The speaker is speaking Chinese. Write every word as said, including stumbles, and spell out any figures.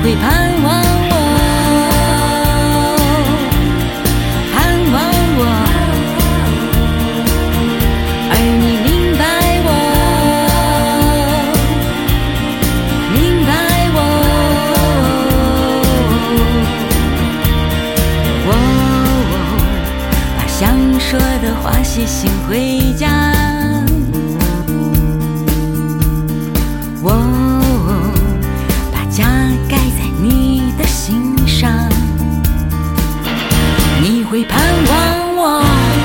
会盼望我，盼望我，而你明白我，明白我，我把想说的话写信回家。我把家盖在你的心上，你会盼望我。